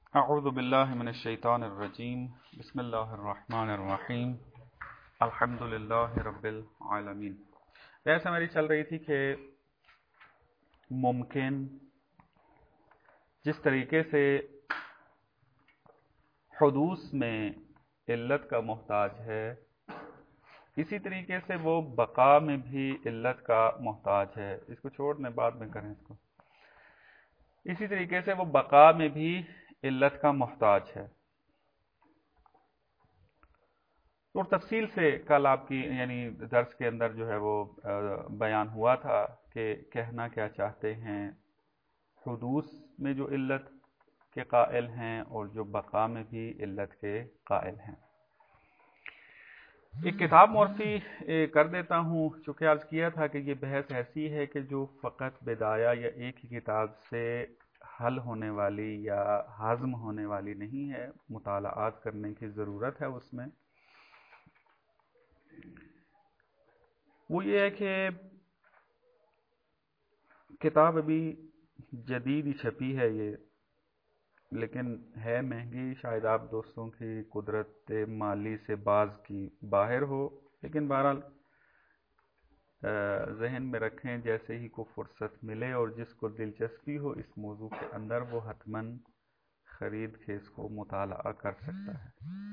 اعوذ باللہ من الشیطان الرجیم بسم اللہ الرحمن الرحیم الحمد للہ رب العالمین۔ بحث ہماری چل رہی تھی کہ ممکن جس طریقے سے حدوث میں علت کا محتاج ہے، اسی طریقے سے وہ بقا میں بھی علت کا محتاج ہے۔ اس کو چھوڑ دیں، بعد میں کریں اس کو۔ اسی طریقے سے وہ بقا میں بھی علت کا محتاج ہے۔ اور تفصیل سے کل آپ کی درس کے اندر جو ہے وہ بیان ہوا تھا کہ کہنا کیا چاہتے ہیں، حدوث میں جو علت کے قائل ہیں اور جو بقا میں بھی علت کے قائل ہیں۔ ایک کتاب معرفی کر دیتا ہوں، چونکہ عرض کیا تھا کہ یہ بحث ایسی ہے کہ جو فقط بدایہ یا ایک ہی کتاب سے حل ہونے والی یا ہضم ہونے والی نہیں ہے، مطالعات کرنے کی ضرورت ہے اس میں۔ وہ یہ ہے کہ کتاب ابھی جدید ہی چھپی ہے یہ، لیکن ہے مہنگی، شاید آپ دوستوں کی قدرت مالی سے بعض کی باہر ہو، لیکن بہرحال ذہن میں رکھیں جیسے ہی کو فرصت ملے اور جس کو دلچسپی ہو اس موضوع کے اندر وہ حتماً خرید کے اس کو مطالعہ کر سکتا ہے۔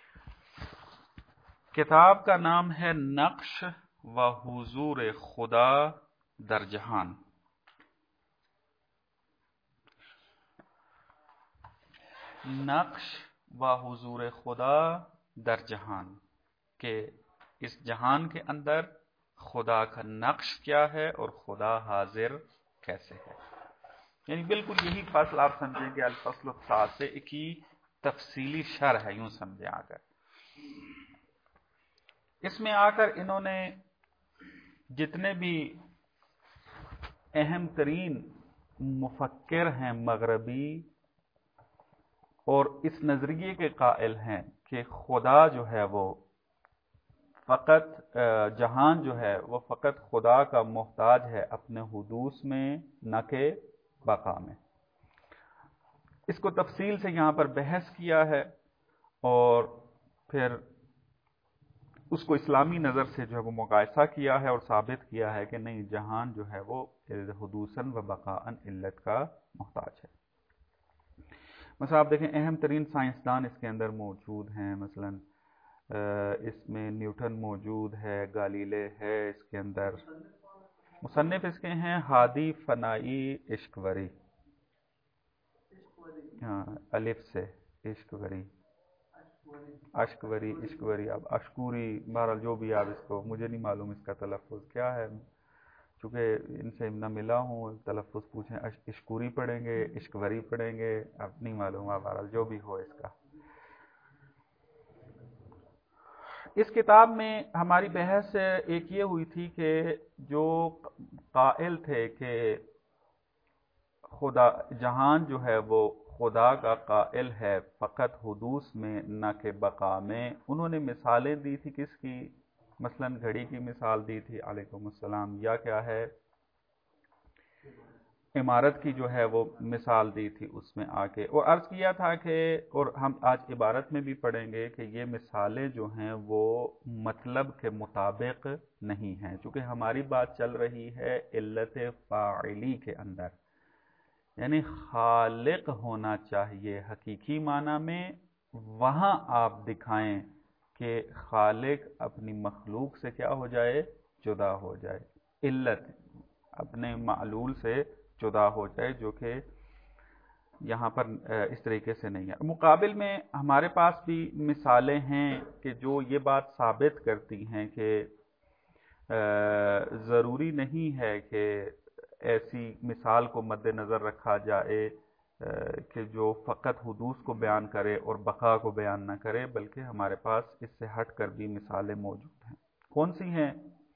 کتاب کا نام ہے نقش و حضور خدا در جہان۔ نقش و حضور خدا در جہان، کہ اس جہان کے اندر خدا کا نقش کیا ہے اور خدا حاضر کیسے ہے۔ یعنی بالکل یہی فصل آپ سمجھیں کہ الفصل التاسع کی تفصیلی شرح ہے، یوں سمجھیں آ کر۔ اس میں آ کر انہوں نے جتنے بھی اہم ترین مفکر ہیں مغربی اور اس نظریے کے قائل ہیں کہ خدا جو ہے وہ فقط جہان جو ہے وہ فقط خدا کا محتاج ہے اپنے حدوث میں، نہ کہ بقا میں، اس کو تفصیل سے یہاں پر بحث کیا ہے اور پھر اس کو اسلامی نظر سے جو ہے وہ مقایسہ کیا ہے اور ثابت کیا ہے کہ نہیں، جہان جو ہے وہ حدوثاً و بقاءً علت کا محتاج ہے۔ مثلا آپ دیکھیں اہم ترین سائنسدان اس کے اندر موجود ہیں، مثلا اس میں نیوٹن موجود ہے، گالیلے ہے اس کے اندر۔ مصنف اس کے ہیں ہادی فنائی اشکوری، ہاں الف سے اشکوری، اشکوری اب اشکوری، بہرحال جو بھی آپ اس کو، مجھے نہیں معلوم اس کا تلفظ کیا ہے، چونکہ ان سے نہ ملا ہوں، تلفظ پوچھیں اشکوری پڑھیں گے اشکوری پڑھیں گے، اب نہیں معلوم، بہرحال جو بھی ہو اس کا۔ اس کتاب میں ہماری بحث ایک یہ ہوئی تھی کہ جو قائل تھے کہ خدا جہان جو ہے وہ خدا کا قائل ہے فقط حدوث میں نہ کہ بقا میں، انہوں نے مثالیں دی تھی کس کی؟ مثلا گھڑی کی مثال دی تھی علیکم السلام، یا کیا ہے عمارت کی جو ہے وہ مثال دی تھی اس میں آ کے، اور عرض کیا تھا کہ، اور ہم آج عبارت میں بھی پڑھیں گے کہ یہ مثالیں جو ہیں وہ مطلب کے مطابق نہیں ہیں، چونکہ ہماری بات چل رہی ہے علت فاعلی کے اندر، یعنی خالق ہونا چاہیے حقیقی معنی میں، وہاں آپ دکھائیں کہ خالق اپنی مخلوق سے کیا ہو جائے؟ جدا ہو جائے، علت اپنے معلول سے جدا ہو جائے، جو کہ یہاں پر اس طریقے سے نہیں ہے۔ مقابل میں ہمارے پاس بھی مثالیں ہیں کہ جو یہ بات ثابت کرتی ہیں کہ ضروری نہیں ہے کہ ایسی مثال کو مد نظر رکھا جائے کہ جو فقط حدوث کو بیان کرے اور بقا کو بیان نہ کرے، بلکہ ہمارے پاس اس سے ہٹ کر بھی مثالیں موجود ہیں۔ کون سی ہیں؟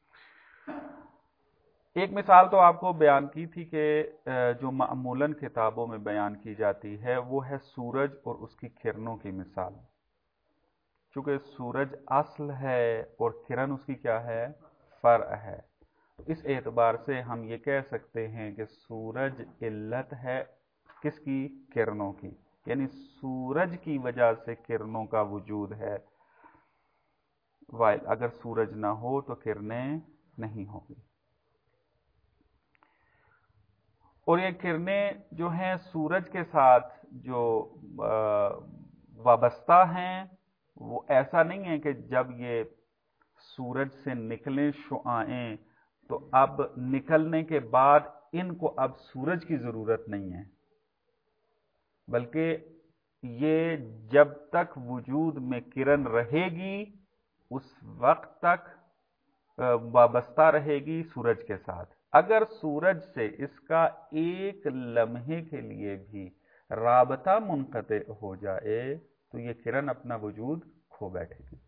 ایک مثال تو آپ کو بیان کی تھی کہ جو معمولاً کتابوں میں بیان کی جاتی ہے وہ ہے سورج اور اس کی کرنوں کی مثال، چونکہ سورج اصل ہے اور کرن اس کی کیا ہے؟ فرع ہے، تو اس اعتبار سے ہم یہ کہہ سکتے ہیں کہ سورج علت ہے کس کی؟ کرنوں کی، یعنی سورج کی وجہ سے کرنوں کا وجود ہے، وائل اگر سورج نہ ہو تو کرنیں نہیں ہوں گی۔ اور یہ کرنیں جو ہیں سورج کے ساتھ جو وابستہ ہیں، وہ ایسا نہیں ہے کہ جب یہ سورج سے نکلیں شعاعیں تو اب نکلنے کے بعد ان کو اب سورج کی ضرورت نہیں ہے، بلکہ یہ جب تک وجود میں کرن رہے گی اس وقت تک وابستہ رہے گی سورج کے ساتھ۔ اگر سورج سے اس کا ایک لمحے کے لیے بھی رابطہ منقطع ہو جائے تو یہ کرن اپنا وجود کھو بیٹھے گی۔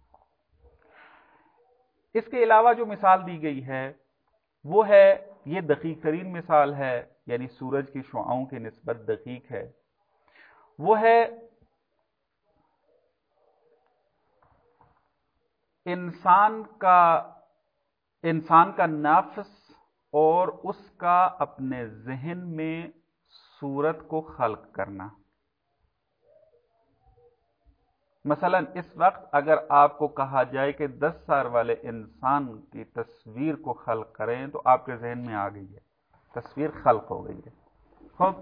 اس کے علاوہ جو مثال دی گئی ہے وہ ہے، یہ دقیق ترین مثال ہے، یعنی سورج کی شعاؤں کی نسبت دقیق ہے، وہ ہے انسان کا نفس اور اس کا اپنے ذہن میں صورت کو خلق کرنا۔ مثلا اس وقت اگر آپ کو کہا جائے کہ 10 سال والے انسان کی تصویر کو خلق کریں تو آپ کے ذہن میں آ گئی ہے، تصویر خلق ہو گئی ہے۔ خوب،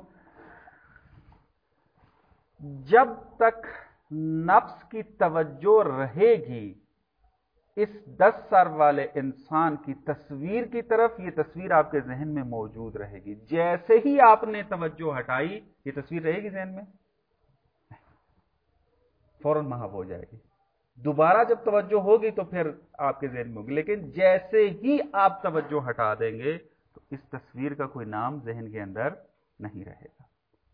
جب تک نفس کی توجہ رہے گی اس 10 سال والے انسان کی تصویر کی طرف، یہ تصویر آپ کے ذہن میں موجود رہے گی۔ جیسے ہی آپ نے توجہ ہٹائی یہ تصویر رہے گی ذہن میں؟ فوراً محو ہو جائے گی۔ دوبارہ جب توجہ ہوگی تو پھر آپ کے ذہن میں ہوگی، لیکن جیسے ہی آپ توجہ ہٹا دیں گے تو اس تصویر کا کوئی نام ذہن کے اندر نہیں رہے گا۔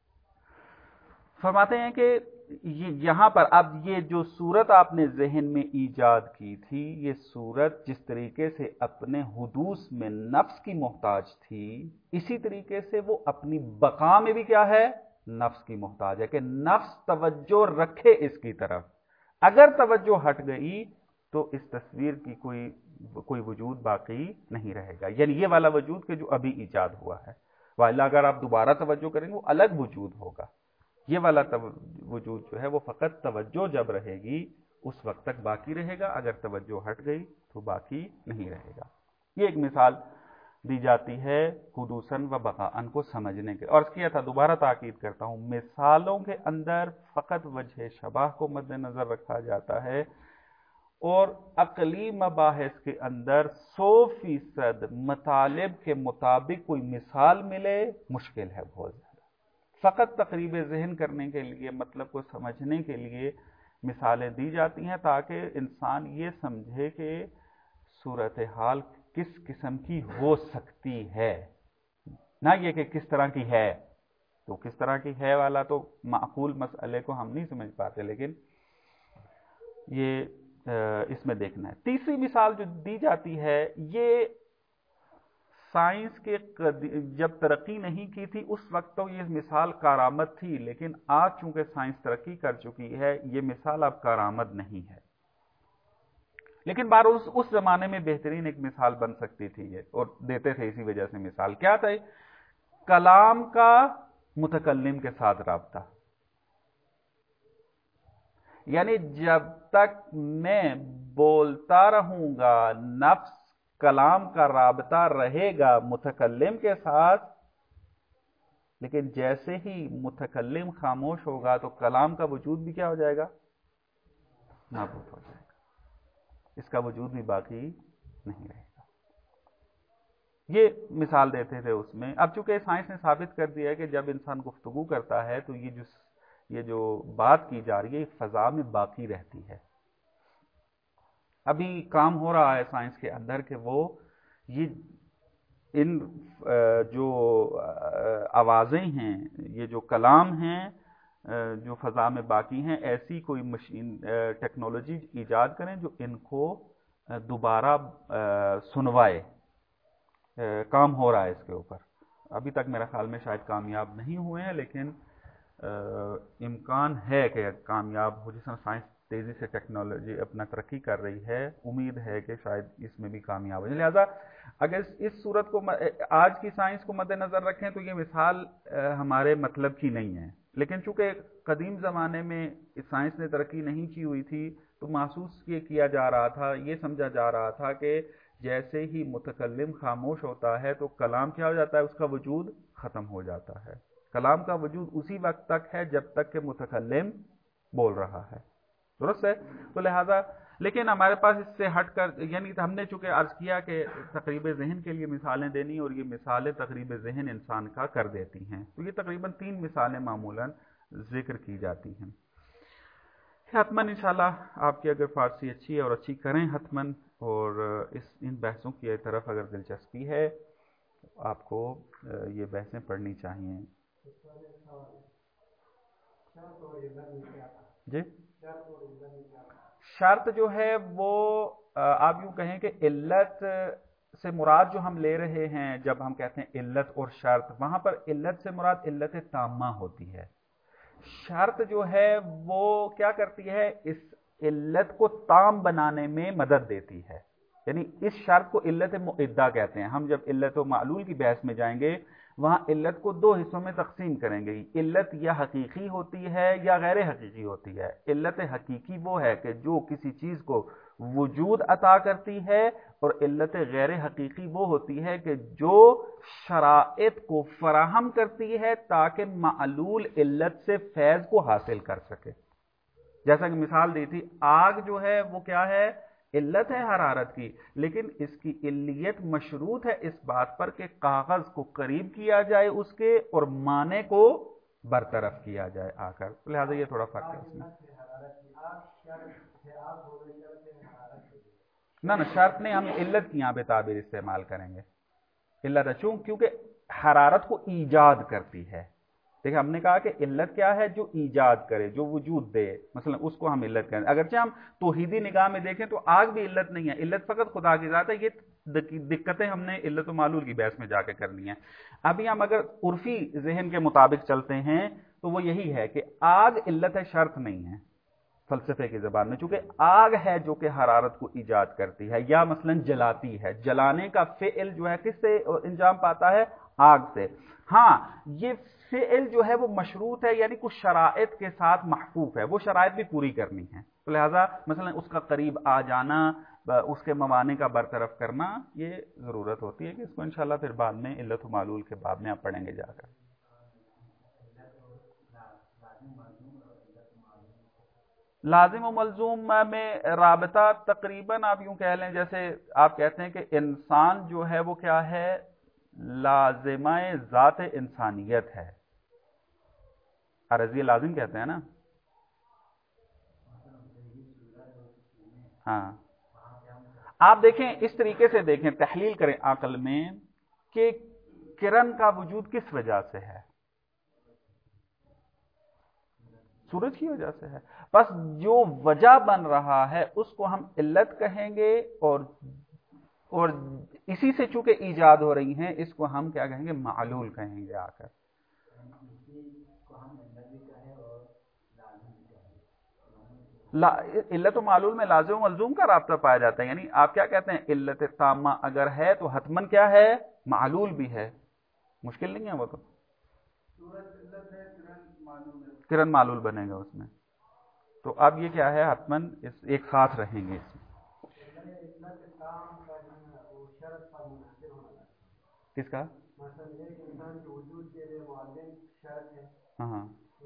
فرماتے ہیں کہ یہاں پر اب یہ جو صورت آپ نے ذہن میں ایجاد کی تھی، یہ صورت جس طریقے سے اپنے حدوث میں نفس کی محتاج تھی، اسی طریقے سے وہ اپنی بقا میں بھی کیا ہے؟ نفس کی محتاج ہے، کہ نفس توجہ رکھے اس کی طرف۔ اگر توجہ ہٹ گئی تو اس تصویر کی کوئی وجود باقی نہیں رہے گا، یعنی یہ والا وجود کہ جو ابھی ایجاد ہوا ہے، والا اگر آپ دوبارہ توجہ کریں گے وہ الگ وجود ہوگا۔ یہ والا وجود جو ہے وہ فقط توجہ جب رہے گی اس وقت تک باقی رہے گا، اگر توجہ ہٹ گئی تو باقی نہیں رہے گا۔ یہ ایک مثال دی جاتی ہے حدوثاً و بقاءً کو سمجھنے کے، اور اس کی دوبارہ تاکید کرتا ہوں، مثالوں کے اندر فقط وجہ شباہ کو مد نظر رکھا جاتا ہے، اور عقلی مباحث کے اندر 100% مطالب کے مطابق کوئی مثال ملے مشکل ہے بہت زیادہ۔ فقط تقریب ذہن کرنے کے لیے، مطلب کو سمجھنے کے لیے مثالیں دی جاتی ہیں تاکہ انسان یہ سمجھے کہ صورتحال کس قسم کی ہو سکتی ہے، نہ یہ کہ کس طرح کی ہے۔ تو کس طرح کی ہے والا تو معقول مسئلے کو ہم نہیں سمجھ پاتے، لیکن یہ اس میں دیکھنا ہے۔ تیسری مثال جو دی جاتی ہے، یہ سائنس کے جب ترقی نہیں کی تھی اس وقت تو یہ مثال کارآمد تھی، لیکن آج چونکہ سائنس ترقی کر چکی ہے یہ مثال اب کارآمد نہیں ہے، لیکن بار اس زمانے میں بہترین ایک مثال بن سکتی تھی یہ، اور دیتے تھے اسی وجہ سے مثال کیا تھا؟ کلام کا متکلم کے ساتھ رابطہ، یعنی جب تک میں بولتا رہوں گا نفس کلام کا رابطہ رہے گا متکلم کے ساتھ، لیکن جیسے ہی متکلم خاموش ہوگا تو کلام کا وجود بھی کیا ہو جائے گا؟ نابود ہو جائے گا، اس کا وجود بھی باقی نہیں رہے گا۔ یہ مثال دیتے تھے اس میں۔ اب چونکہ سائنس نے ثابت کر دیا ہے کہ جب انسان گفتگو کرتا ہے تو یہ جو بات کی جا رہی ہے فضا میں باقی رہتی ہے۔ ابھی کام ہو رہا ہے سائنس کے اندر کہ وہ ان جو آوازیں ہیں، یہ جو کلام ہیں جو فضا میں باقی ہیں، ایسی کوئی مشین ٹیکنالوجی ایجاد کریں جو ان کو دوبارہ سنوائے۔ کام ہو رہا ہے اس کے اوپر، ابھی تک میرا خیال میں شاید کامیاب نہیں ہوئے ہیں، لیکن امکان ہے کہ کامیاب ہو۔ جس طرح سائنس تیزی سے ٹیکنالوجی اپنا ترقی کر رہی ہے، امید ہے کہ شاید اس میں بھی کامیاب ہو جائے۔ لہذا اگر اس صورت کو آج کی سائنس کو مد نظر رکھیں تو یہ مثال ہمارے مطلب کی نہیں ہے، لیکن چونکہ قدیم زمانے میں سائنس نے ترقی نہیں کی ہوئی تھی تو محسوس یہ کیا جا رہا تھا، یہ سمجھا جا رہا تھا کہ جیسے ہی متکلم خاموش ہوتا ہے تو کلام کیا ہو جاتا ہے، اس کا وجود ختم ہو جاتا ہے۔ کلام کا وجود اسی وقت تک ہے جب تک کہ متکلم بول رہا ہے، درست ہے؟ تو لہذا لیکن ہمارے پاس اس سے ہٹ کر، یعنی ہم نے چونکہ عرض کیا کہ تقریب ذہن کے لیے مثالیں دینی، اور یہ مثالیں تقریب ذہن انسان کا کر دیتی ہیں، تو یہ تقریباً 3 مثالیں معمولاً ذکر کی جاتی ہیں۔ حتماً انشاءاللہ آپ کی اگر فارسی اچھی ہے اور اچھی کریں حتماً، اور ان بحثوں کی طرف اگر دلچسپی ہے آپ کو یہ بحثیں پڑھنی چاہیے۔ جی، شرط جو ہے وہ آپ یوں کہیں کہ علت سے مراد جو ہم لے رہے ہیں، جب ہم کہتے ہیں علت اور شرط، وہاں پر علت سے مراد علت تامہ ہوتی ہے۔ شرط جو ہے وہ کیا کرتی ہے، اس علت کو تام بنانے میں مدد دیتی ہے، یعنی اس شرط کو علت معدہ کہتے ہیں۔ ہم جب علت و معلول کی بحث میں جائیں گے وہاں علت کو 2 حصوں میں تقسیم کریں گے، علت یا حقیقی ہوتی ہے یا غیر حقیقی ہوتی ہے۔ علت حقیقی وہ ہے کہ جو کسی چیز کو وجود عطا کرتی ہے، اور علت غیر حقیقی وہ ہوتی ہے کہ جو شرائط کو فراہم کرتی ہے تاکہ معلول علت سے فیض کو حاصل کر سکے۔ جیسا کہ مثال دی تھی، آگ جو ہے وہ کیا ہے، علت ہے حرارت کی، لیکن اس کی علیت مشروط ہے اس بات پر کہ کاغذ کو قریب کیا جائے اس کے، اور معنی کو برطرف کیا جائے آ کر، لہذا یہ تھوڑا فرق ہے اس میں۔ نہ شرط نہیں، ہم علت کی یہاں پہ تعبیر استعمال کریں گے۔ علت ہے کیونکہ حرارت کو ایجاد کرتی ہے۔ دیکھیں ہم نے کہا کہ علت کیا ہے، جو ایجاد کرے، جو وجود دے، مثلا اس کو ہم علت کریں۔ اگرچہ ہم توحیدی نگاہ میں دیکھیں تو آگ بھی علت نہیں ہے، علت فقط خدا کی ذات ہے۔ یہ دقتیں ہم نے علت و معلول کی بحث میں جا کے کرنی ہیں۔ ابھی ہم اگر عرفی ذہن کے مطابق چلتے ہیں تو وہ یہی ہے کہ آگ علت ہے، شرط نہیں ہے فلسفے کی زبان میں، چونکہ آگ ہے جو کہ حرارت کو ایجاد کرتی ہے یا مثلا جلاتی ہے۔ جلانے کا فعل جو ہے کس سے انجام پاتا ہے، آگ سے۔ ہاں یہ فعل جو ہے وہ مشروط ہے، یعنی کچھ شرائط کے ساتھ محفوظ ہے، وہ شرائط بھی پوری کرنی ہے، تو لہذا مثلا اس کا قریب آ جانا، اس کے موانع کا برطرف کرنا، یہ ضرورت ہوتی ہے کہ اس کو انشاءاللہ پھر بعد میں علت و معلول کے باب میں آپ پڑھیں گے جا کر۔ لازم و ملزوم میں رابطہ تقریباً آپ یوں کہہ لیں، جیسے آپ کہتے ہیں کہ انسان جو ہے وہ کیا ہے، لازمہ ذات انسانیت ہے، عرضی لازم کہتے ہیں نا۔ ہاں آپ دیکھیں اس طریقے سے دیکھیں، تحلیل کریں عقل میں کہ کرن کا وجود کس وجہ سے ہے، سورج کی وجہ سے ہے، بس جو وجہ بن رہا ہے اس کو ہم علت کہیں گے، اور اسی سے چونکہ ایجاد ہو رہی ہیں اس کو ہم کیا کہیں گے، معلول کہیں گے آ کر۔ علت و معلول میں لازم و ملزوم کا رابطہ پایا جاتا ہے، یعنی آپ کیا کہتے ہیں، علت تامہ اگر ہے تو حتماً کیا ہے، معلول بھی ہے، مشکل نہیں ہے وہ، تو کرن معلول بنے گا اس میں، تو اب یہ کیا ہے، حتماً ایک ساتھ رہیں گے اس میں۔ کس کا؟ ہاں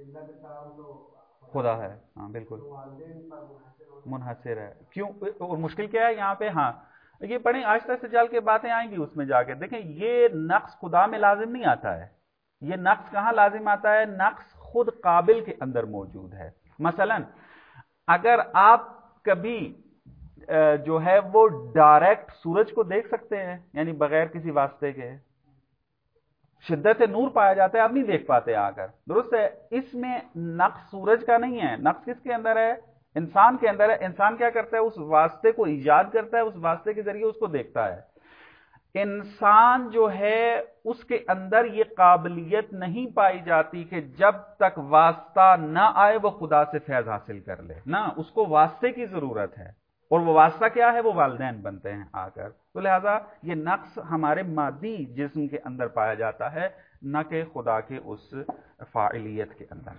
خدا ہے، ہاں بالکل منحصر ہے، کیوں اور مشکل کیا ہے یہاں پہ؟ ہاں یہ پڑھیں آہستہ سے چل کے باتیں آئیں گی اس میں جا کے، دیکھیں یہ نقص خدا میں لازم نہیں آتا ہے، یہ نقص کہاں لازم آتا ہے، نقص خود قابل کے اندر موجود ہے۔ مثلا اگر آپ کبھی جو ہے وہ ڈائریکٹ سورج کو دیکھ سکتے ہیں، یعنی بغیر کسی واسطے کے، شدت نور پایا جاتا ہے، آپ نہیں دیکھ پاتے آ کر، درست ہے، اس میں نقص سورج کا نہیں ہے، نقص کس کے اندر ہے، انسان کے اندر ہے۔ انسان کیا کرتا ہے، اس واسطے کو ایجاد کرتا ہے، اس واسطے کے ذریعے اس کو دیکھتا ہے۔ انسان جو ہے اس کے اندر یہ قابلیت نہیں پائی جاتی کہ جب تک واسطہ نہ آئے وہ خدا سے فیض حاصل کر لے، نہ، اس کو واسطے کی ضرورت ہے، اور وہ واسطہ کیا ہے؟ وہ والدین بنتے ہیں آ کر. تو لہذا یہ نقص ہمارے مادی جسم کے اندر پایا جاتا ہے، نہ کہ خدا کے اس فاعلیت کے اندر.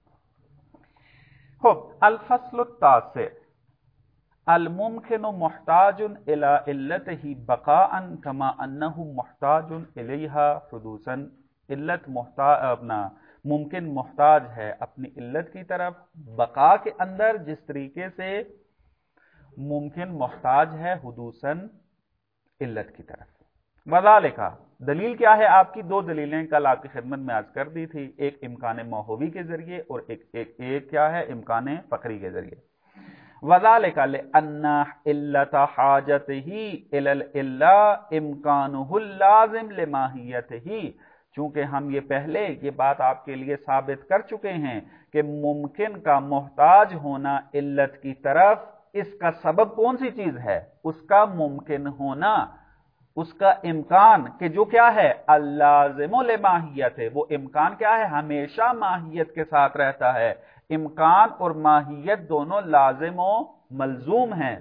الفصل التاسع الممکن محتاج الى علته بقاء كما انه محتاج الیها حدوثا. علت اپنا ممکن محتاج ہے اپنی علت کی طرف بقا کے اندر، جس طریقے سے ممکن محتاج ہے حدوثاً علت کی طرف. وذالک دلیل کیا ہے؟ آپ کی دو دلیلیں کل آپ کی خدمت میں عرض کر دی تھی، ایک امکان ماہوی کے ذریعے اور ایک کیا ہے؟ امکان فقری کے ذریعے. وذالک لأن علت حاجتہ الی العلہ امکانہ اللازم لماہیتہ. چونکہ ہم یہ پہلے یہ بات آپ کے لیے ثابت کر چکے ہیں کہ ممکن کا محتاج ہونا علت کی طرف، اس کا سبب کون سی چیز ہے؟ اس کا ممکن ہونا، اس کا امکان، کہ جو کیا ہے؟ اللازم لماہیت. وہ امکان کیا ہے؟ ہمیشہ ماہیت کے ساتھ رہتا ہے. امکان اور ماہیت دونوں لازم و ملزوم ہیں.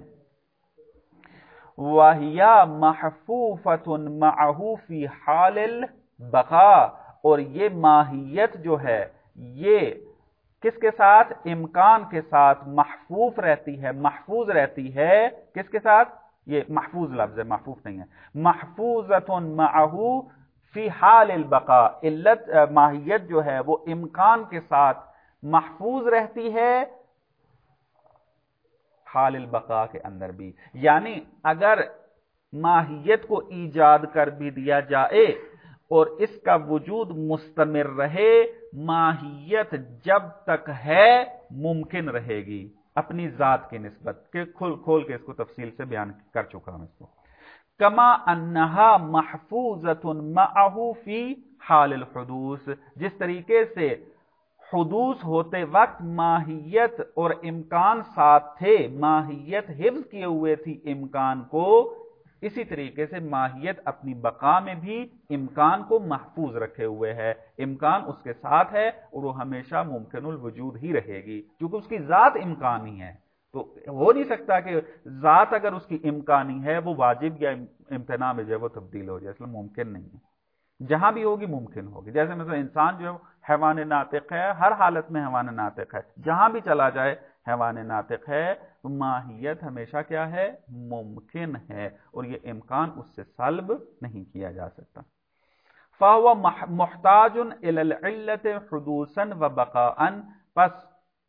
وَهِيَ مَحْفُوفَةٌ مَعَهُ فِي حَالِ الْبَقَاءِ. اور یہ ماہیت جو ہے یہ کس کے ساتھ؟ امکان کے ساتھ محفوظ رہتی ہے. محفوظ رہتی ہے کس کے ساتھ؟ یہ محفوظ لفظ ہے، محفوظ نہیں ہے. محفوظۃ معہ فی حال البقاء. علت ماہیت جو ہے وہ امکان کے ساتھ محفوظ رہتی ہے حال البقاء کے اندر بھی. یعنی اگر ماہیت کو ایجاد کر بھی دیا جائے اور اس کا وجود مستمر رہے، ماہیت جب تک ہے ممکن رہے گی اپنی ذات کی نسبت کہ کھول کے اس کو تفصیل سے بیان کر چکا ہوں اس کو. کما انہا محفوظۃ معہ فی حال الحدوث. جس طریقے سے حدوث ہوتے وقت ماہیت اور امکان ساتھ تھے، ماہیت حفظ کیے ہوئے تھی امکان کو، اسی طریقے سے ماہیت اپنی بقا میں بھی امکان کو محفوظ رکھے ہوئے ہے. امکان اس کے ساتھ ہے اور وہ ہمیشہ ممکن الوجود ہی رہے گی، کیونکہ اس کی ذات امکانی ہے. تو ہو نہیں سکتا کہ ذات اگر اس کی امکانی ہے وہ واجب یا امتناع میں جو ہے وہ تبدیل ہو جائے، اس لیے ممکن نہیں ہے. جہاں بھی ہوگی ممکن ہوگی. جیسے مثلا انسان جو ہے حیوان ناطق ہے، ہر حالت میں حیوان ناطق ہے، جہاں بھی چلا جائے حیوان ناطق ہے. تو ماہیت ہمیشہ کیا ہے؟ ممکن ہے، اور یہ امکان اس سے سلب نہیں کیا جا سکتا. فَهُوَ مُحْتَاجٌ إِلَى الْعِلَّةِ حُدُوثًا وَبَقَاءً. پس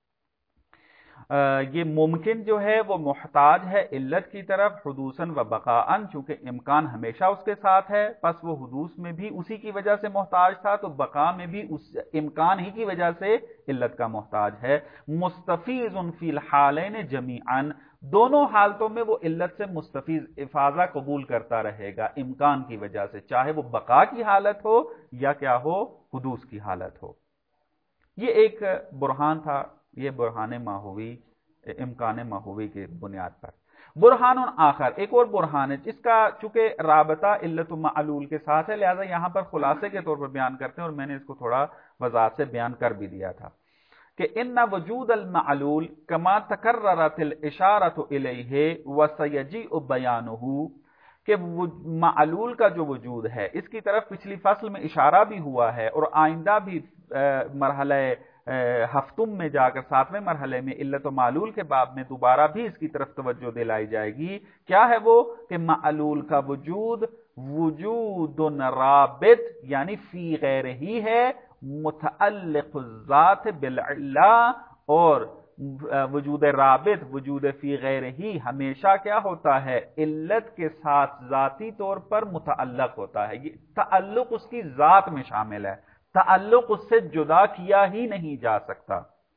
یہ ممکن جو ہے وہ محتاج ہے علت کی طرف حدوثاً و بقاءً، چونکہ امکان ہمیشہ اس کے ساتھ ہے، پس وہ حدوث میں بھی اسی کی وجہ سے محتاج تھا، تو بقا میں بھی اس امکان ہی کی وجہ سے علت کا محتاج ہے. مستفیض فی الحالین جمیعاً. دونوں حالتوں میں وہ علت سے مستفیض افاضہ قبول کرتا رہے گا امکان کی وجہ سے، چاہے وہ بقا کی حالت ہو یا کیا ہو؟ حدوث کی حالت ہو. یہ ایک برہان تھا، یہ برہان ماہوی، امکان ماہوی کی بنیاد پر. برہان آخر، ایک اور برہان ہے جس کا چونکہ رابطہ علت و معلول کے ساتھ ہے، لہذا یہاں پر خلاصے کے طور پر بیان کرتے ہیں، اور میں نے اس کو تھوڑا وضاحت سے بیان کر بھی دیا تھا کہ ان وجود المعلول کما تکررت الاشارۃ الیہ وسیجیء بیانہ. کہ معلول کا جو وجود ہے اس کی طرف پچھلی فصل میں اشارہ بھی ہوا ہے، اور آئندہ بھی مرحلہ ہفتم میں جا کر 7ویں مرحلے میں علت و معلول کے باب میں دوبارہ بھی اس کی طرف توجہ دلائی جائے گی. کیا ہے وہ؟ کہ معلول کا وجود وجود رابط یعنی فی غیر ہی ہے، متعلق الذات بالعلہ. اور وجود رابط، وجود فی غیر ہی ہمیشہ کیا ہوتا ہے؟ علت کے ساتھ ذاتی طور پر متعلق ہوتا ہے. یہ تعلق اس کی ذات میں شامل ہے، تعلق اس سے جدا کیا ہی نہیں جا سکتا.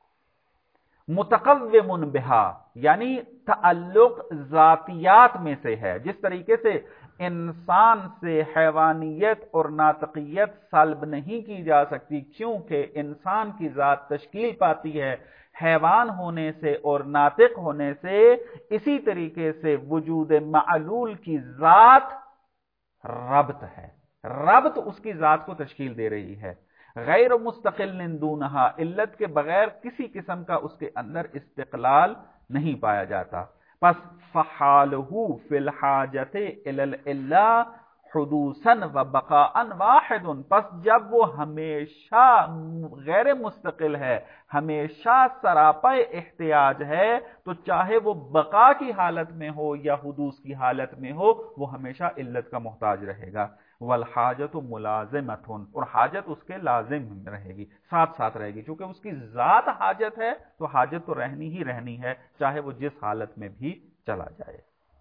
متقوم بہا یعنی تعلق ذاتیات میں سے ہے. جس طریقے سے انسان سے حیوانیت اور ناطقیت سلب نہیں کی جا سکتی، کیونکہ انسان کی ذات تشکیل پاتی ہے حیوان ہونے سے اور ناطق ہونے سے، اسی طریقے سے وجود معلول کی ذات ربط ہے، ربط اس کی ذات کو تشکیل دے رہی ہے. غیر مستقل دونہا، علت کے بغیر کسی قسم کا اس کے اندر استقلال نہیں پایا جاتا. پس فحالہو فی الحاجت الی الا حدوثاً و بقاءً واحد، پس جب وہ ہمیشہ غیر مستقل ہے، ہمیشہ سراپا احتیاج ہے، تو چاہے وہ بقا کی حالت میں ہو یا حدوث کی حالت میں ہو، وہ ہمیشہ علت کا محتاج رہے گا۔ والحاجت ملازمۃ، اور حاجت اس کے لازم رہے گی، ساتھ ساتھ رہے گی، چونکہ اس کی ذات حاجت ہے تو حاجت تو رہنی ہی رہنی ہے، چاہے وہ جس حالت میں بھی چلا جائے۔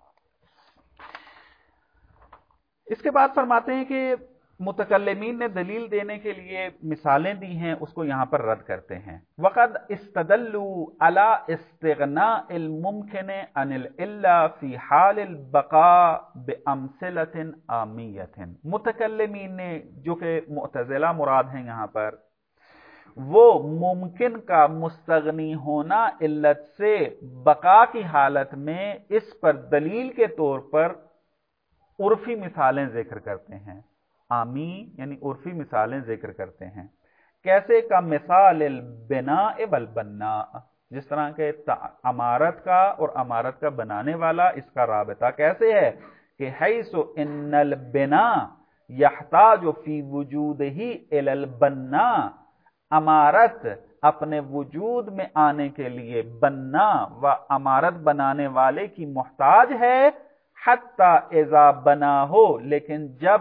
اس کے بعد فرماتے ہیں کہ متکلمین نے دلیل دینے کے لیے مثالیں دی ہیں، اس کو یہاں پر رد کرتے ہیں۔ وقد استدلوا على استغناء الممکن عن العلہ فی حال البقاء بامثلۃ عامیۃ، متکلمین نے، جو کہ معتزلہ مراد ہیں یہاں پر، وہ ممکن کا مستغنی ہونا علت سے بقا کی حالت میں اس پر دلیل کے طور پر عرفی مثالیں ذکر کرتے ہیں۔ عامی یعنی عرفی مثالیں ذکر کرتے ہیں، کیسے؟ کا مثال البناء والبناء، جس طرح کے عمارت کا اور عمارت کا بنانے والا، اس کا رابطہ کیسے ہے کہ حیث ان البناء یحتاج فی وجودہ الی البناء، عمارت اپنے وجود میں آنے کے لیے بنا و عمارت بنانے والے کی محتاج ہے، حتی اذا بنا ہو، لیکن جب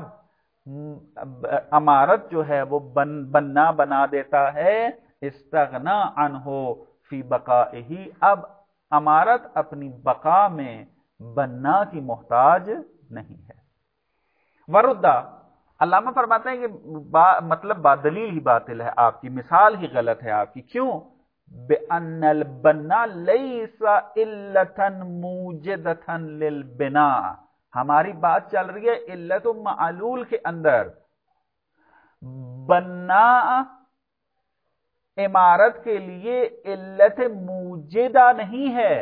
عمارت جو ہے وہ بنا بنا دیتا ہے، استغنا عنہ فی بقائہ، اب عمارت اپنی بقا میں بنا کی محتاج نہیں ہے۔ وردہ، علامہ فرماتے ہیں کہ مطلب دلیل ہی باطل ہے آپ کی، مثال ہی غلط ہے آپ کی، کیوں؟ بِأَنَّ الْبَنَّا لَيْسَ عِلَّةً مُوجِدَةً لِلْبِنَاءِ، ہماری بات چل رہی ہے علت و معلول کے اندر، بنا عمارت کے لیے علت موجدہ نہیں ہے،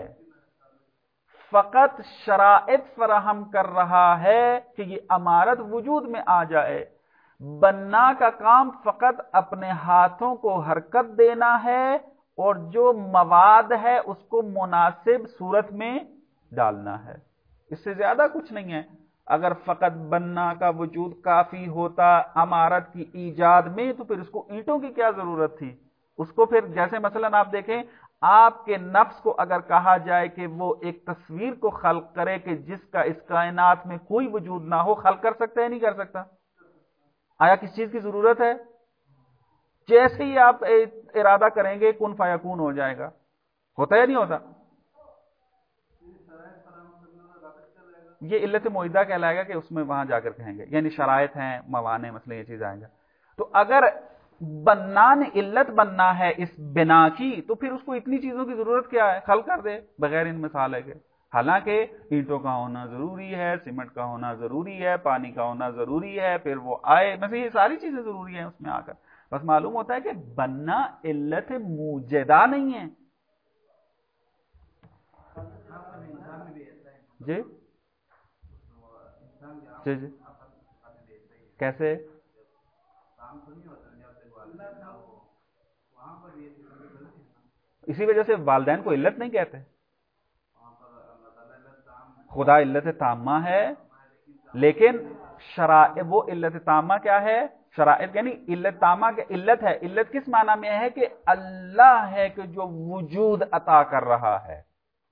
فقط شرائط فراہم کر رہا ہے کہ یہ عمارت وجود میں آ جائے۔ بنا کا کام فقط اپنے ہاتھوں کو حرکت دینا ہے اور جو مواد ہے اس کو مناسب صورت میں ڈالنا ہے، اس سے زیادہ کچھ نہیں ہے۔ اگر فقط بنا کا وجود کافی ہوتا عمارت کی ایجاد میں، تو پھر اس کو اینٹوں کی کیا ضرورت تھی؟ اس کو پھر جیسے مثلا آپ دیکھیں، آپ کے نفس کو اگر کہا جائے کہ وہ ایک تصویر کو خلق کرے کہ جس کا اس کائنات میں کوئی وجود نہ ہو، خلق کر سکتا ہے نہیں کر سکتا؟ آیا کس چیز کی ضرورت ہے؟ جیسے ہی آپ ارادہ کریں گے کن فیکون ہو جائے گا، ہوتا یا نہیں ہوتا؟ یہ علت معیدہ کہلائے گا کہ اس میں وہاں جا کر کہیں گے، یعنی شرائط ہیں، موانع، مثلا یہ چیز آئے گا۔ تو اگر بنا نے علت بننا ہے اس بنا کی، تو پھر اس کو اتنی چیزوں کی ضرورت کیا ہے؟ خلق کر دے بغیر ان مثالے کے۔ حالانکہ اینٹوں کا ہونا ضروری ہے، سیمنٹ کا ہونا ضروری ہے، پانی کا ہونا ضروری ہے، پھر وہ آئے، مثلا یہ ساری چیزیں ضروری ہیں اس میں آ کر، بس معلوم ہوتا ہے کہ بننا علت موجدہ نہیں ہے۔ جی جی جی کیسے؟ اسی وجہ سے والدین کو علت نہیں کہتے، خدا علت تامہ ہے، لیکن شرائط، وہ علت تامہ کیا ہے؟ شرائط، یعنی علت تامہ کے علت ہے، علت کس معنی میں ہے کہ اللہ ہے کہ جو وجود عطا کر رہا ہے،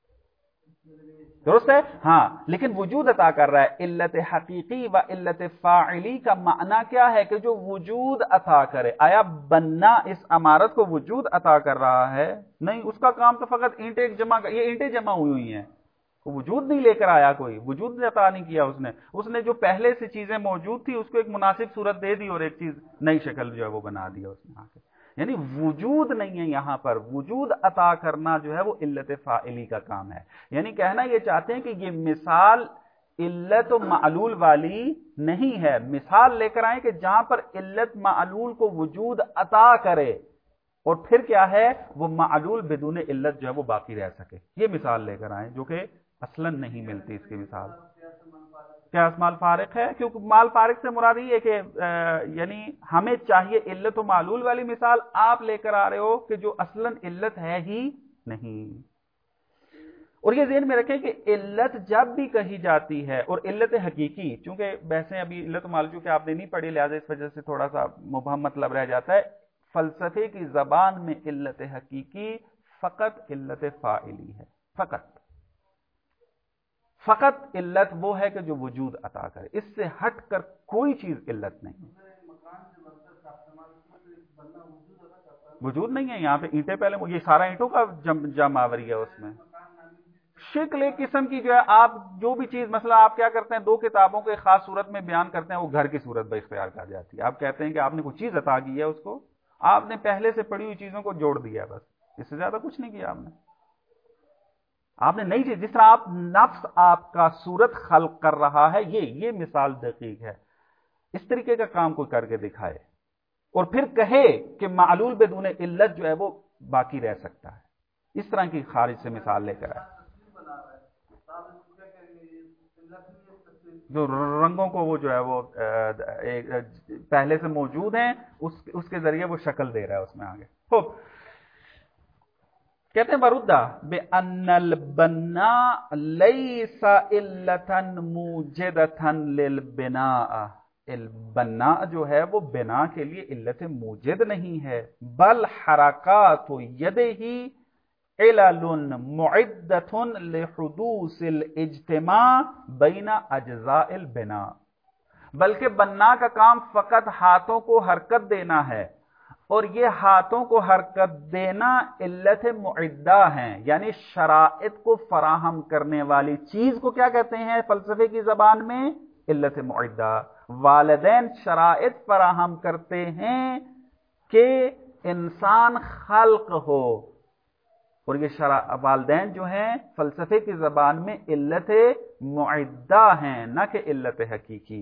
درست ہے؟ ہاں، لیکن وجود عطا کر رہا ہے۔ علت حقیقی و علت فاعلی کا معنی کیا ہے کہ جو وجود عطا کرے۔ آیا بننا اس عمارت کو وجود عطا کر رہا ہے؟ نہیں، اس کا کام تو فقط اینٹیں جمع کر، یہ اینٹیں جمع ہوئی ہیں، وجود نہیں لے کر آیا، کوئی وجود عطا نہیں کیا اس نے جو پہلے سے چیزیں موجود تھی اس کو ایک مناسب صورت دے دی اور ایک چیز نئی شکل جو ہے وہ بنا دیا اس نے آ کے، یعنی وجود نہیں ہے یہاں پر، وجود عطا کرنا جو ہے وہ علت فاعلی کا کام ہے۔ یعنی کہنا یہ چاہتے ہیں کہ یہ مثال علت و معلول والی نہیں ہے، مثال لے کر آئیں کہ جہاں پر علت معلول کو وجود عطا کرے اور پھر کیا ہے وہ معلول بدون علت جو ہے وہ باقی رہ سکے، یہ مثال لے کر آئیں جو کہ اصلاً نہیں ملتی اس کی مثال۔ کیا مال فارق ہے؟ کیونکہ مال فارق سے مراد یہ ہے کہ یعنی ہمیں چاہیے علت و معلول والی مثال، آپ لے کر آ رہے ہو کہ جو اصلاً علت ہے ہی نہیں۔ اور یہ ذہن میں رکھیں کہ علت جب بھی کہی جاتی ہے، اور علت حقیقی، چونکہ بحثیں ابھی علت معلوم کہ آپ نے نہیں پڑھی لہٰذا اس وجہ سے تھوڑا سا مبہم مطلب رہ جاتا ہے، فلسفے کی زبان میں علت حقیقی فقط علت فاعلی ہے، فقط علت وہ ہے کہ جو وجود عطا کرے، اس سے ہٹ کر کوئی چیز علت نہیں۔ وجود نہیں ہے یہاں پہ، اینٹیں پہلے، یہ سارا اینٹوں کا جمع آوری ہے اس میں، شکل ایک قسم کی جو ہے، آپ جو بھی چیز مثلا آپ کیا کرتے ہیں، دو کتابوں کو ایک خاص صورت میں بیان کرتے ہیں، وہ گھر کی صورت میں اختیار کر جاتی ہے۔ آپ کہتے ہیں کہ آپ نے کوئی چیز عطا کی ہے، اس کو آپ نے پہلے سے پڑھی ہوئی چیزوں کو جوڑ دیا ہے، بس اس سے زیادہ کچھ نہیں کیا آپ نے نئی چیز، جس طرح آپ نفس آپ کا صورت خلق کر رہا ہے، یہ مثال دقیق ہے۔ اس طریقے کا کام کوئی کر کے دکھائے اور پھر کہے کہ معلول بدون علت جو ہے وہ باقی رہ سکتا ہے، اس طرح کی خارج سے مثال لے کر آئے، جو رنگوں کو وہ جو ہے وہ پہلے سے موجود ہیں، اس کے ذریعے وہ شکل دے رہا ہے اس میں آگے۔ خوب کہتے ہیں برودہ بِأَنَّ الْبَنَّاءَ لَيْسَ عِلَّةً مُوجِدَةً لِلْبِنَاءَ، البناء جو ہے وہ بنا کے لیے علت موجد نہیں ہے، بل حرکات یدہ علل معدۃ لحدوث الاجتماع بین اجزاء البناء، بلکہ بنا کا کام فقط ہاتھوں کو حرکت دینا ہے، اور یہ ہاتھوں کو حرکت دینا علت معدہ ہیں، یعنی شرائط کو فراہم کرنے والی چیز کو کیا کہتے ہیں فلسفے کی زبان میں؟ علت معدہ۔ والدین شرائط فراہم کرتے ہیں کہ انسان خلق ہو، اور یہ والدین جو ہیں فلسفے کی زبان میں علت معدہ ہیں، نہ کہ علت حقیقی۔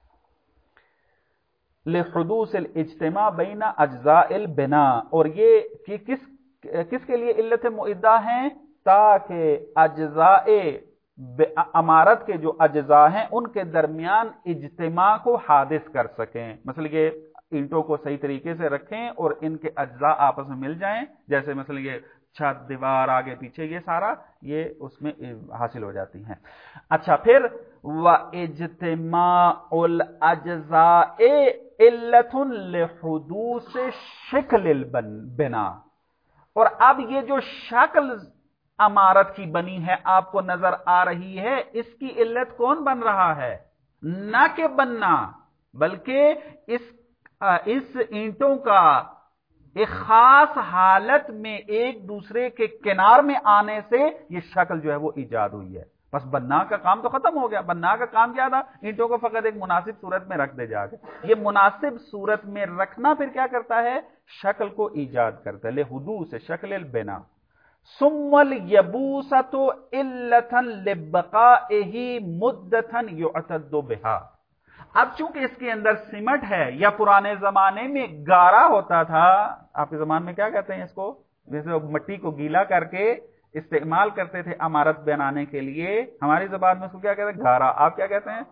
لحدوث الاجتماع بین اجزاء البناء، اور یہ کس کے لیے علت معدہ ہیں؟ تاکہ اجزاء عمارت کے جو اجزاء ہیں ان کے درمیان اجتماع کو حادث کر سکیں، مثلا یہ اینٹوں کو صحیح طریقے سے رکھیں اور ان کے اجزاء آپس میں مل جائیں، جیسے مثلا یہ چھت، دیوار، آگے پیچھے، یہ سارا یہ اس میں حاصل ہو جاتی ہیں۔ اچھا، پھر وَإِجْتِمَاعُ الْأَجْزَاءِ عِلَّةٌ لِحُدُوثِ شِكْلِ الْبِنَاءِ، اور اب یہ جو شکل عمارت کی بنی ہے آپ کو نظر آ رہی ہے، اس کی علت کون بن رہا ہے؟ نہ کہ بننا، بلکہ اس اینٹوں کا ایک خاص حالت میں ایک دوسرے کے کنار میں آنے سے یہ شکل جو ہے وہ ایجاد ہوئی ہے۔ بس بنا کا کام تو ختم ہو گیا۔ بنا کا کام کیا تھا؟ اینٹوں کو فقط ایک مناسب صورت میں رکھ دے جا کے، یہ مناسب صورت میں رکھنا پھر کیا کرتا ہے؟ شکل کو ایجاد کرتا ہے، لحدوث شکل البنا۔ ثم الیبوسۃ علۃ لبقائہ مدۃ یعتد بہا، اب چونکہ اس کے اندر سیمٹ ہے، یا پرانے زمانے میں گارا ہوتا تھا، آپ کے زمانے میں کیا کہتے ہیں اس کو؟ جیسے مٹی کو گیلا کر کے استعمال کرتے تھے عمارت بنانے کے لیے، ہماری زبان میں اس کو کیا کہتے ہیں؟ گارا۔ آپ کیا کہتے ہیں؟